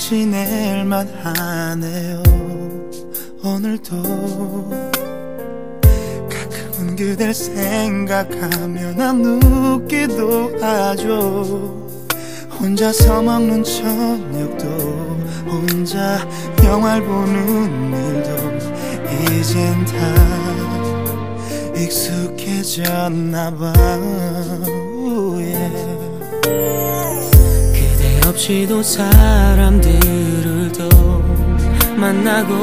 지낼만 하네요. 오늘도 가끔은 그댈 생각하며 난 웃기도 하죠. 혼자서 먹는 저녁도 혼자 영화를 보는 일도 이젠 다 익숙해졌나봐. 그대 없이도 사람들을 더 만나고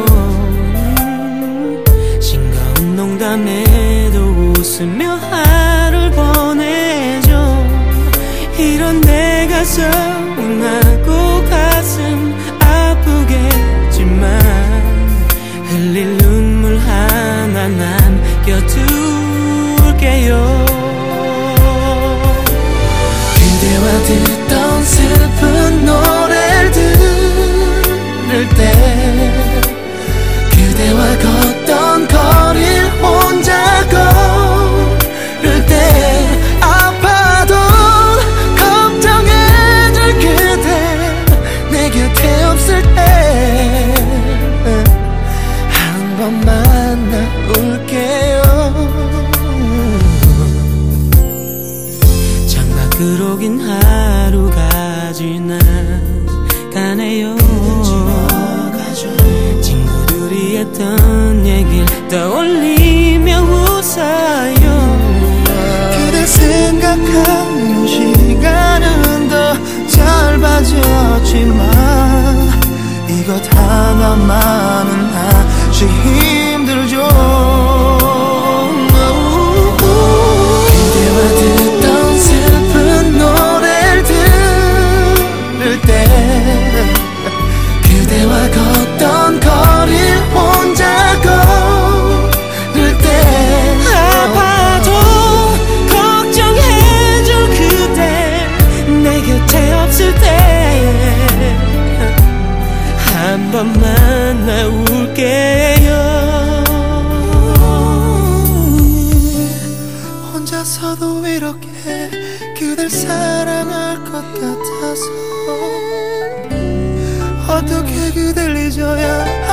싱거운 농담에도 웃으며 하루를 보내죠. 이런 내가 서운하고 가슴 아프겠지만 흘릴 눈물 하나 남겨둘게요. 그대와 듣던 슬픈 노래를 들을 때 그대와 걷던 거리를 혼자 걸을 때 아파도 걱정해줄 그대 내 곁에 없을 때 한 번 만나올게요. 창밖으로 긴 하루가 지나가네요. 친구들이 했던 얘길 떠올리며 웃어요. 그대 생각하는 시간은 더 짧아졌지만 이것 하나만은 아직 힘들죠. 그대와 듣던 슬픈 노래를 들을 때 그대와 걷던 거리를 혼자 걸을 때 아파도 걱정해줄 그대 내 곁에 없을 때 한 번 만나올게요. 혼자서도 이렇게 그댈 사랑할 것 같아서 어떻게 그댈 잊어야